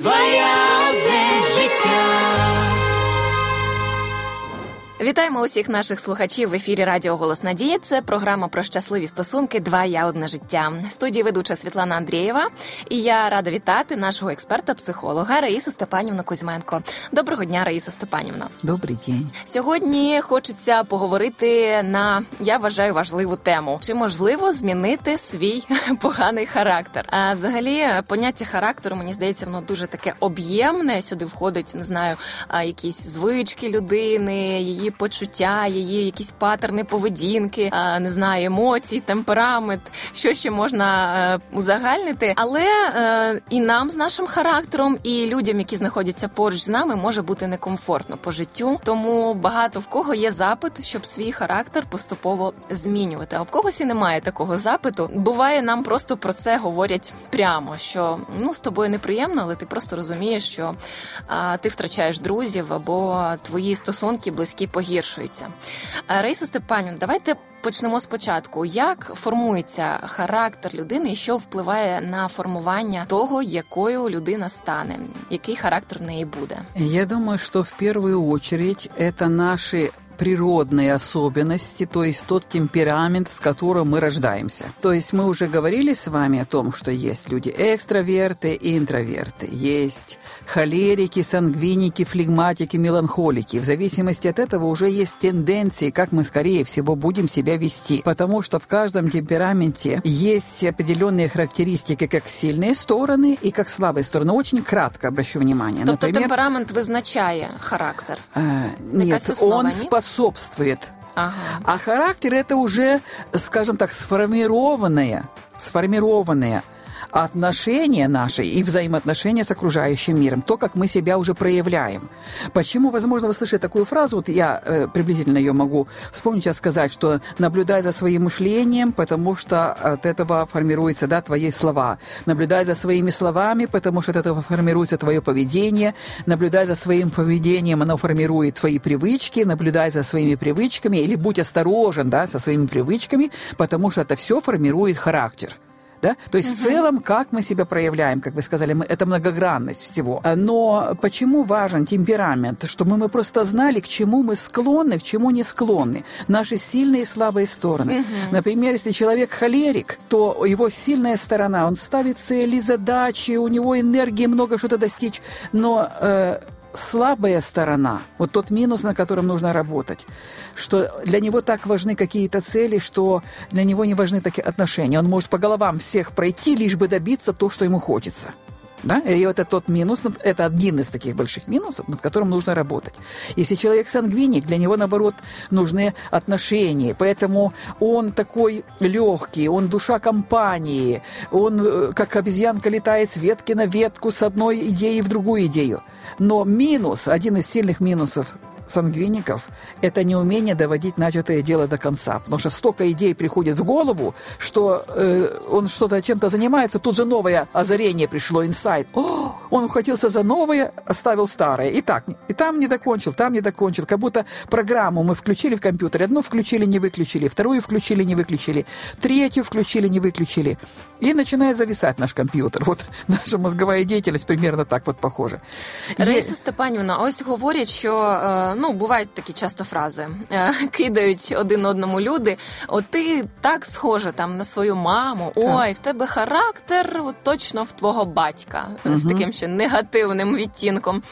Твоя одне життя. Вітаємо усіх наших слухачів в ефірі Радіо Голос Надії. Це програма про щасливі стосунки «Два я, одне життя». В студії ведуча Світлана Андрієва. І я рада вітати нашого експерта-психолога Раїсу Степанівну Кузьменко. Доброго дня, Раїса Степанівна. Добрий день. Сьогодні хочеться поговорити на, я вважаю, важливу тему. Чи можливо змінити свій поганий характер? А взагалі, поняття характеру, мені здається, воно дуже таке об'ємне. Сюди входить, не знаю, якісь звички людини, її почуття, її якісь паттерни поведінки, не знаю, емоції, темперамент, що ще можна узагальнити. Але і нам з нашим характером, і людям, які знаходяться поруч з нами, може бути некомфортно по життю. Тому багато в кого є запит, щоб свій характер поступово змінювати. А в когось і немає такого запиту. Буває, нам просто про це говорять прямо, що з тобою неприємно, але ти просто розумієш, що ти втрачаєш друзів або твої стосунки близькі погіршуються. Раїса Степанівна, давайте почнемо спочатку. Як формується характер людини і що впливає на формування того, якою людина стане? Який характер в неї буде? Я думаю, что в первую очередь это наши природные особенности, то есть тот темперамент, с которым мы рождаемся. То есть мы уже говорили с вами о том, что есть люди экстраверты и интроверты, есть холерики, сангвиники, флегматики, меланхолики. В зависимости от этого уже есть тенденции, как мы, скорее всего, будем себя вести. Потому что в каждом темпераменте есть определенные характеристики, как сильные стороны и как слабые стороны. Очень кратко обращу внимание. Тобто темперамент визначає характер? Нет, он способствует. Ага. А характер – это уже, скажем так, сформированное отношения наши и взаимоотношения с окружающим миром, то, как мы себя уже проявляем. Почему, возможно, вы слышали такую фразу, вот я приблизительно ее могу вспомнить, сказать, что наблюдай за своим мышлением, потому что от этого формируются, твои слова. Наблюдай за своими словами, потому что от этого формируется твое поведение. Наблюдай за своим поведением, оно формирует твои привычки. Наблюдай за своими привычками, или будь осторожен, со своими привычками, потому что это все формирует характер. Да? То есть в целом, как мы себя проявляем, как вы сказали, это многогранность всего. Но почему важен темперамент? Чтобы мы просто знали, к чему мы склонны, к чему не склонны. Наши сильные и слабые стороны. Например, если человек холерик, то его сильная сторона, он ставит цели, задачи, у него энергии много что-то достичь, но слабая сторона, вот тот минус, на котором нужно работать, что для него так важны какие-то цели, что для него не важны такие отношения. Он может по головам всех пройти, лишь бы добиться то, что ему хочется. Да? И вот это тот минус, это один из таких больших минусов, над которым нужно работать. Если человек сангвиник, для него, наоборот, нужны отношения. Поэтому он такой легкий, он душа компании, он, как обезьянка, летает с ветки на ветку, с одной идеи в другую идею. Но минус, один из сильных минусов сангвиников – это неумение доводить начатое дело до конца. Потому что столько идей приходит в голову, что он чем-то занимается, тут же новое озарение пришло, инсайт. Он ухватился за новое, оставил старое. И так, и там не докончил, как будто программу мы включили в компьютере. Одну включили, не выключили, вторую включили, не выключили, третью включили, не выключили. И начинает зависать наш компьютер. Вот наша мозговая деятельность примерно так вот похожа. Раїса Степанівна, ось говорять, що бувають такі часто фрази. Кидають один одному люди. От ти так схожа там на свою маму. Ой, в тебе характер точно в твого батька. З таким ще негативним відтінком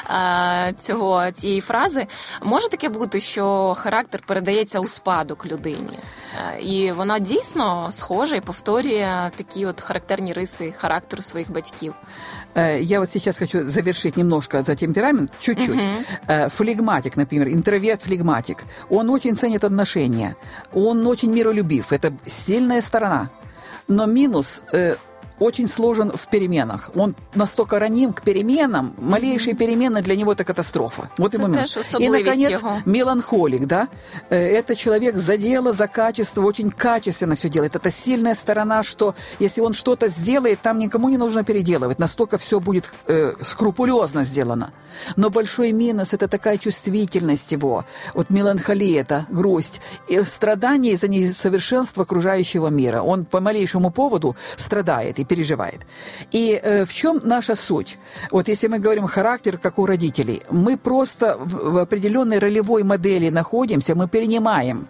цієї фрази. Може таке бути, що характер передається у спадок людині? І вона дійсно схожа і повторює такі от характерні риси характеру своїх батьків. Я вот сейчас хочу завершить немножко за темперамент, чуть-чуть. Флегматик, например, интроверт-флегматик, он очень ценит отношения, он очень миролюбив, это сильная сторона. Но минус очень сложен в переменах. Он настолько раним к переменам, малейшие перемены для него – это катастрофа. Вот и момент. И, наконец, меланхолик, да? Это человек за дело, за качество, очень качественно все делает. Это сильная сторона, что если он что-то сделает, там никому не нужно переделывать. Настолько все будет скрупулезно сделано. Но большой минус – это такая чувствительность его. Вот меланхолия – это грусть. И страдание из-за несовершенства окружающего мира. Он по малейшему поводу страдает. И переживает. И в чем наша суть? Вот если мы говорим характер, как у родителей, мы просто в определенной ролевой модели находимся, мы перенимаем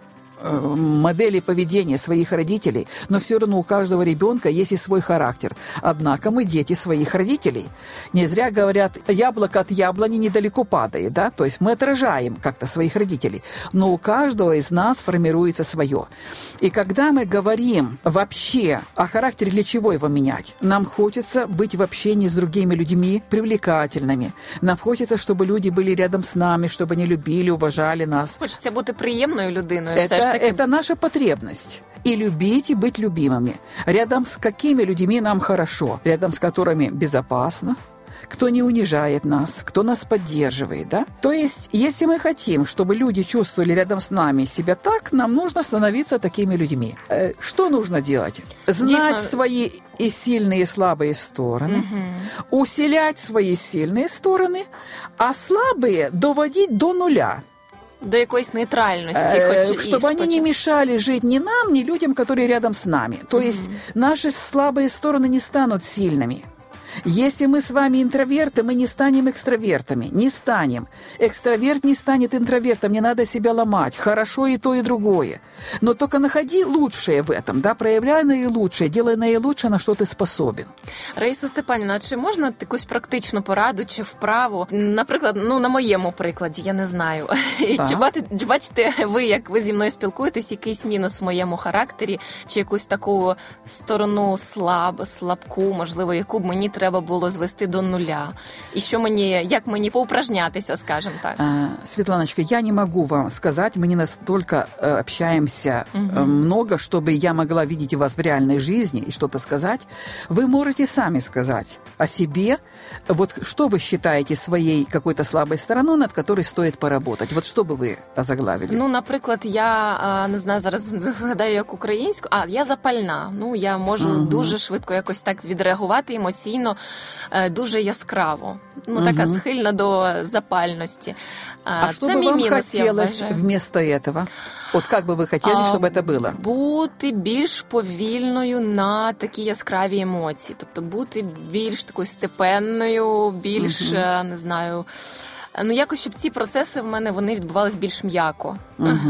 модели поведения своих родителей, но все равно у каждого ребенка есть и свой характер. Однако мы дети своих родителей. Не зря говорят, яблоко от яблони недалеко падает, да? То есть мы отражаем как-то своих родителей, но у каждого из нас формируется свое. И когда мы говорим вообще о характере, для чего его менять, нам хочется быть в общении с другими людьми привлекательными. Нам хочется, чтобы люди были рядом с нами, чтобы они любили, уважали нас. Хочеться бути приємною людиною. Все ж таки. Это наша потребность. И любить, и быть любимыми. Рядом с какими людьми нам хорошо, рядом с которыми безопасно, кто не унижает нас, кто нас поддерживает, да? То есть, если мы хотим, чтобы люди чувствовали рядом с нами себя так, нам нужно становиться такими людьми. Что нужно делать? Знать свои и сильные, и слабые стороны, усилять свои сильные стороны, а слабые доводить до нуля. До якоїсь нейтральності. Чтобы они не мешали жить ни нам, ни людям, которые рядом с нами. То есть наши слабые стороны не станут сильными. Если мы с вами интроверты, мы не станем экстравертами. Не станем. Экстраверт не станет интровертом, не надо себя ломать. Хорошо и то, и другое. Но только находи лучшее в этом, да, проявляй наилучшее, делай наилучшее, на что ты способен. Раїса Степанівна, чи можна якусь практичну пораду чи вправу? Наприклад, на моєму прикладі, я не знаю. Чи бачите ви, як ви зі мною спілкуєтесь, якийсь мінус в моєму характері, чи якусь таку сторону слабку, можливо, яку б мені треба було звести до нуля? І як мені поупражнятися, скажем так? Светланочка, я не могу вам сказать, мы не настолько общаемся много, чтобы я могла видеть вас в реальной жизни и что-то сказать. Вы можете сами сказать о себе, вот что вы считаете своей какой-то слабой стороной, над которой стоит поработать. Вот что бы вы озаглавили? Наприклад, я не знаю, зараз згадаю як українську, я запальна. Я можу дуже швидко якось так відреагувати емоційно, дуже яскраво. Така схильна до запальності. А что бы вам хотелось вместо этого? Вот как бы вы хотели, чтобы это было? Бути більш повільною на такі яскраві емоції. Тобто бути більш такою степенною, більш, не знаю... якось, щоб ці процеси в мене, вони відбувались більш м'яко.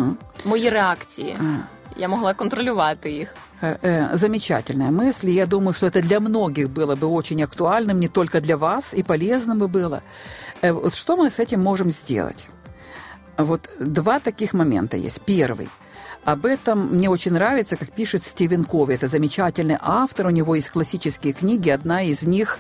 Мої реакції. Я могла контролювати їх. Замечательная мысль. Я думаю, что это для многих было бы очень актуальным, не только для вас, и полезным бы было. Вот что мы с этим можем сделать? Вот два таких момента есть. Первый. Об этом мне очень нравится, как пишет Стивен Кови. Это замечательный автор, у него есть классические книги. Одна из них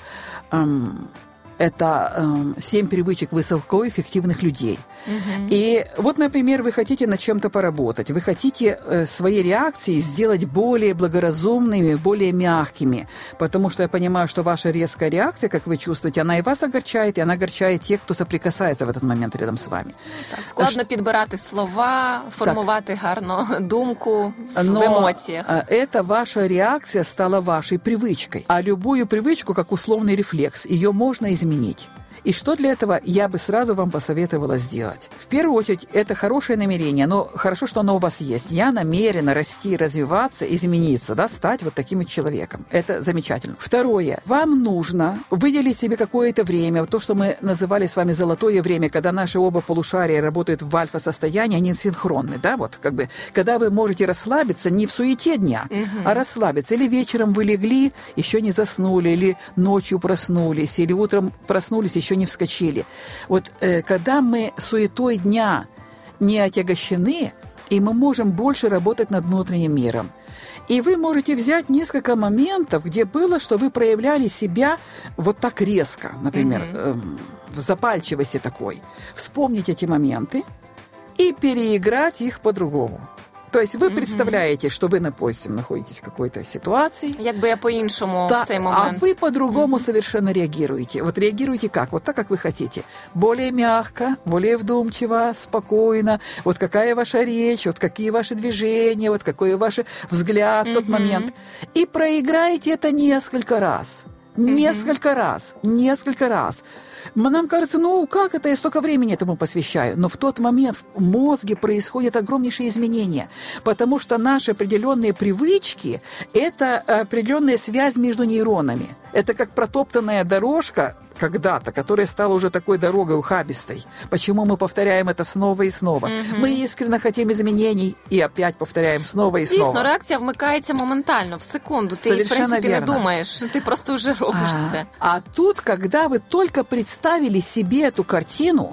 это 7 привычек высокоэффективных людей. И вот, например, вы хотите над чем-то поработать, вы хотите свои реакции сделать более благоразумными, более мягкими, потому что я понимаю, что ваша резкая реакция, как вы чувствуете, она и вас огорчает, и она огорчает тех, кто соприкасается в этот момент рядом с вами. Так, складно підбирати слова, формувати гарно думку в емоціях. Эта ваша реакция стала вашей привычкой. А любую привычку, как условный рефлекс, ее можно изменить. И что для этого я бы сразу вам посоветовала сделать? В первую очередь, это хорошее намерение, но хорошо, что оно у вас есть. Я намерена расти, развиваться, измениться, да, стать вот таким человеком. Это замечательно. Второе. Вам нужно выделить себе какое-то время, то, что мы называли с вами золотое время, когда наши оба полушария работают в альфа-состоянии, они синхронны, да, вот как бы, когда вы можете расслабиться не в суете дня, а расслабиться. Или вечером вы легли, еще не заснули, или ночью проснулись, или утром проснулись, еще не вскочили. Вот когда мы суетой дня не отягощены, и мы можем больше работать над внутренним миром. И вы можете взять несколько моментов, где было, что вы проявляли себя вот так резко, например, в запальчивости такой. Вспомнить эти моменты и переиграть их по-другому. То есть вы представляете, что вы, допустим, находитесь в какой-то ситуации. Якби я по-іншому в цей момент. А вы по-другому совершенно реагируете. Вот реагируете как? Вот так, как вы хотите. Более мягко, более вдумчиво, спокойно. Вот какая ваша речь, вот какие ваши движения, вот какой ваш взгляд в тот момент. И проиграете это несколько раз. Несколько раз. Нам кажется, как это, я столько времени этому посвящаю. Но в тот момент в мозге происходят огромнейшие изменения, потому что наши определенные привычки – это определенная связь между нейронами. Это как протоптанная дорожка когда-то, которая стала уже такой дорогой ухабистой. Почему мы повторяем это снова и снова? Мы искренне хотим изменений и опять повторяем снова и снова. Дійсно, реакція вмикається моментально, в секунду. Ти, в принципі, не думаєш, ти просто вже робиш це. А тут, когда вы только представили себе эту картину,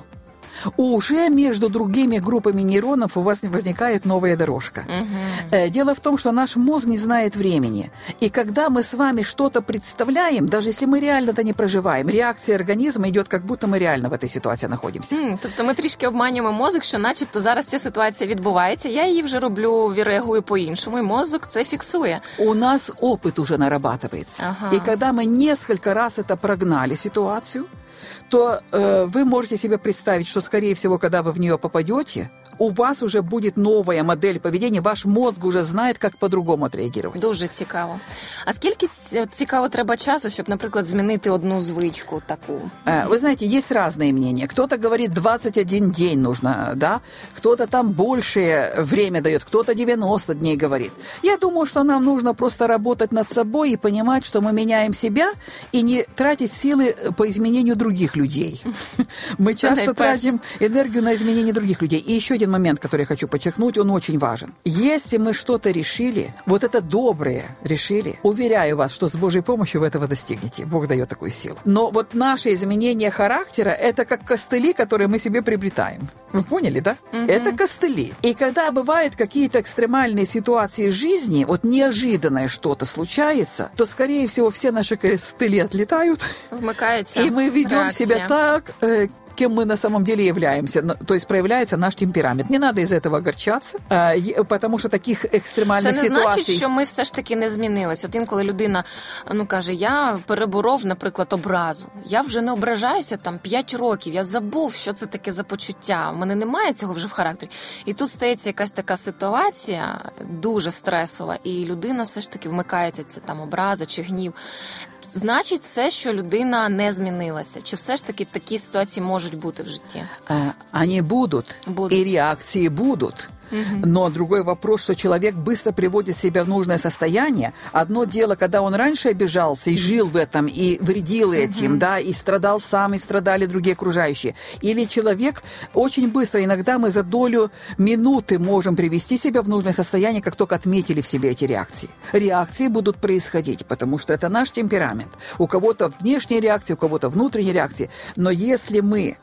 уже между другими группами нейронов у вас возникает новая дорожка. Дело в том, что наш мозг не знает времени. И когда мы с вами что-то представляем, даже если мы реально это не проживаем, реакция организма идет, как будто мы реально в этой ситуации находимся. Тобто ми трішки обманюємо мозок, що начебто зараз ця ситуація відбувається, я її вже роблю, реагую по-іншому, і мозок це фіксує. У нас опыт уже нарабатывается. И когда мы несколько раз это прогнали ситуацию, то вы можете себе представить, что, скорее всего, когда вы в нее попадете, у вас уже будет новая модель поведения, ваш мозг уже знает, как по-другому отреагировать. Дуже цікаво. А скільки цікаво треба часу, щоб, наприклад, змінити одну звичку таку? Вы знаете, есть разные мнения. Кто-то говорит, 21 день нужно, да? Кто-то там большее время дает, кто-то 90 дней говорит. Я думаю, что нам нужно просто работать над собой и понимать, что мы меняем себя, и не тратить силы по изменению других людей. Мы часто тратим энергию на изменение других людей. И еще один момент, который я хочу подчеркнуть, он очень важен. Если мы что-то решили, вот это доброе решили, уверяю вас, что с Божьей помощью вы этого достигнете. Бог дает такую силу. Но вот наше изменение характера, это как костыли, которые мы себе приобретаем. Вы поняли, да? Это костыли. И когда бывают какие-то экстремальные ситуации жизни, вот неожиданное что-то случается, то, скорее всего, все наши костыли отлетают. Вмыкается и мы ведем реакция. себя так, кем мы на самом деле являемся. То есть проявляется наш темперамент. Не надо из-за этого огорчаться, потому що таких екстремальних ситуацій... Це не значить, що ми все ж таки не змінились. От інколи людина каже, я переборов, наприклад, образу. Я вже не ображаюся там 5 років, я забув, що це таке за почуття. У мене немає цього вже в характері. І тут стається якась така ситуація, дуже стресова, і людина все ж таки вмикається, це там образа чи гнів. Значить це, що людина не змінилася? Чи все ж таки такі ситуації можуть бути в житті? Они будут. И реакции будут. Но другой вопрос, что человек быстро приводит себя в нужное состояние. Одно дело, когда он раньше обижался и жил в этом, и вредил этим, да, и страдал сам, и страдали другие окружающие. Или человек очень быстро, иногда мы за долю минуты можем привести себя в нужное состояние, как только отметили в себе эти реакции. Реакции будут происходить, потому что это наш темперамент. У кого-то внешние реакции, у кого-то внутренние реакции. Но если мы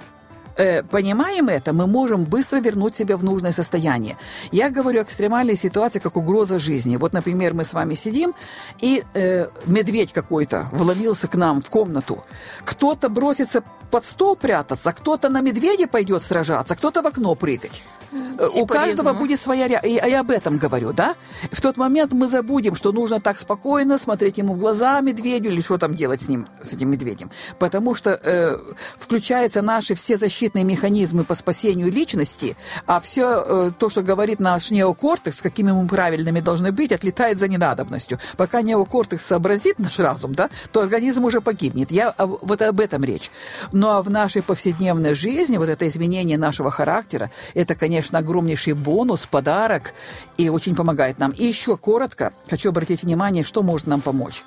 понимаем это, мы можем быстро вернуть себя в нужное состояние. Я говорю о экстремальной ситуации, как угроза жизни. Вот, например, мы с вами сидим, и медведь какой-то вломился к нам в комнату. Кто-то бросится под стол прятаться, кто-то на медведя пойдет сражаться, кто-то в окно прыгать. У каждого будет своя реакция. Я об этом говорю, да? В тот момент мы забудем, что нужно так спокойно смотреть ему в глаза, медведю, или что там делать с ним, с этим медведем. Потому что включаются наши все защитные механизмы по спасению личности, а все то, что говорит наш неокортекс, какими мы правильными должны быть, отлетает за ненадобностью. Пока неокортекс сообразит наш разум, да, то организм уже погибнет. Вот об этом речь. Но в нашей повседневной жизни вот это изменение нашего характера, это, конечно, огромнейший бонус, подарок, и очень помогает нам. И еще коротко хочу обратить внимание, что может нам помочь.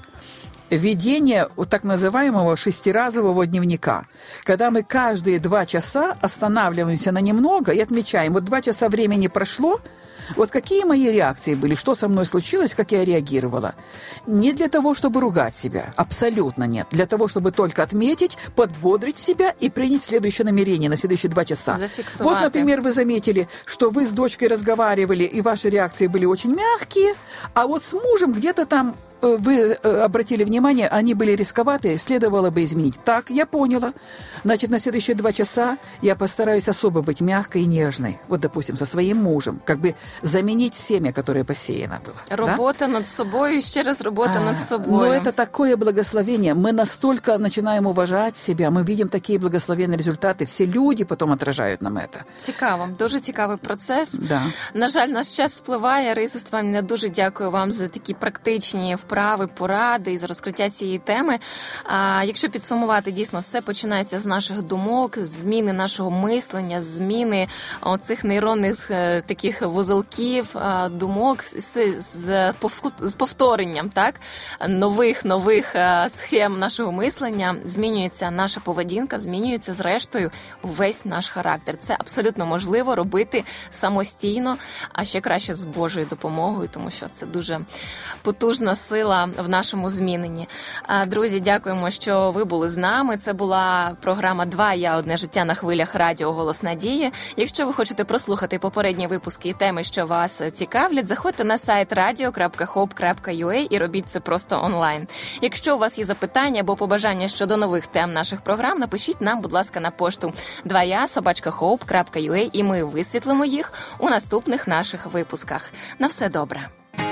Введение вот так называемого 6-разового дневника, когда мы каждые 2 часа останавливаемся на немного и отмечаем, вот 2 часа времени прошло, вот какие мои реакции были, что со мной случилось, как я реагировала. Не для того, чтобы ругать себя, абсолютно нет. Для того, чтобы только отметить, подбодрить себя и принять следующее намерение на следующие 2 часа. Зафиксовать. Вот, например, вы заметили, что вы с дочкой разговаривали, и ваши реакции были очень мягкие, а вот с мужем где-то там вы обратили внимание, они были рисковатые, следовало бы изменить. Так, я поняла. Значит, на следующие 2 часа я постараюсь особо быть мягкой и нежной. Вот, допустим, со своим мужем. Как бы заменить семя, которое посеяно было. Работа над собой, еще раз работа над собой. Но это такое благословение. Мы настолько начинаем уважать себя, мы видим такие благословенные результаты. Все люди потом отражают нам это. Цікаво, дуже цікавий процес. Да. На жаль, наш час спливає. Раїса Степанівна, дуже дякую вам за такі практичні впровадження вправи, поради із розкриття цієї теми. Якщо підсумувати, дійсно, все починається з наших думок, зміни нашого мислення, зміни оцих нейронних таких вузолків, думок з повторенням, так? Нових схем нашого мислення, змінюється наша поведінка, змінюється зрештою весь наш характер. Це абсолютно можливо робити самостійно, а ще краще з Божою допомогою, тому що це дуже потужна сила в нашому зміненні. Друзі, дякуємо, що ви були з нами. Це була програма «Два я, одне життя» на хвилях радіо «Голос Надії». Якщо ви хочете прослухати попередні випуски і теми, що вас цікавлять, заходьте на сайт radio.hope.ua і робіть це просто онлайн. Якщо у вас є запитання або побажання щодо нових тем наших програм, напишіть нам, будь ласка, на пошту 2ya@hope.ua, і ми висвітлимо їх у наступних наших випусках. На все добре.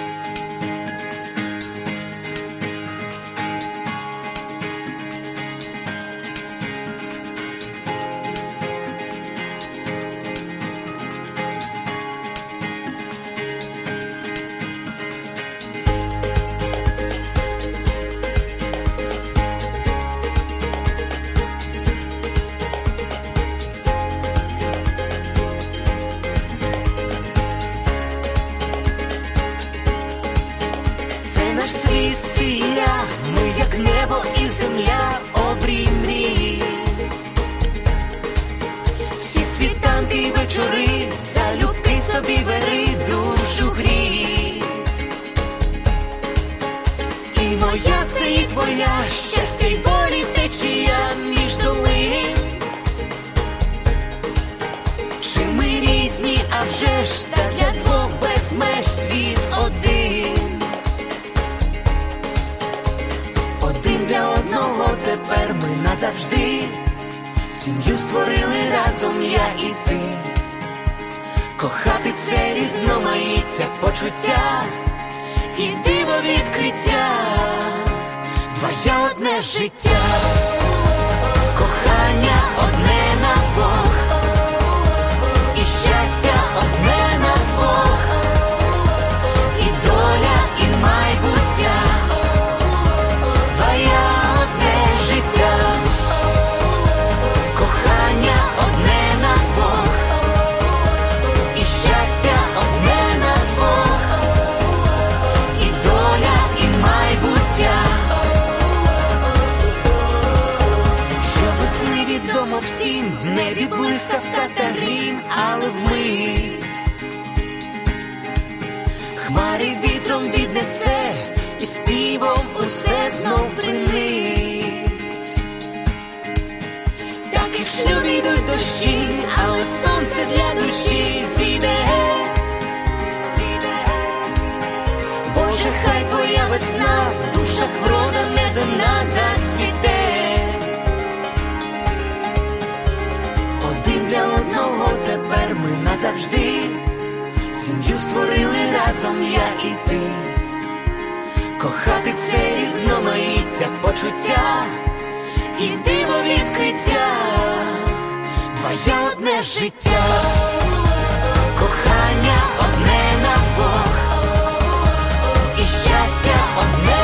Наш світ і я, ми як небо і земля, обрій мрії. Всі світанки й вечори, залюбки собі бери, душу грій. І моя це і твоя, щастя й болі течія між долин. Чи ми різні, а вже ж, та для двох без меж світ один. Для одного тепер ми назавжди сім'ю створили разом я і ти. Кохати це різноманіття почуття і диво відкриття. Двоє одне життя, кохання одне на двох, і щастя одне на двох, і доля, і майбуття. Кохання одне на двох, і щастя одне на двох, і доля, і майбуття. Щовесни відомо всім, в небі блискавка та грім, але вмить хмари вітром віднесе, і співом усе знов принить. Так і в шлюбі йдуть дощі, але сонце для душі зійде. Боже, хай твоя весна в душах врода неземна зацвіте. Один для одного тепер ми назавжди сім'ю створили разом я і ти. Кохати це різноманіття почуття і диво відкриття. Двоє одне життя, кохання одне на двох, і щастя одне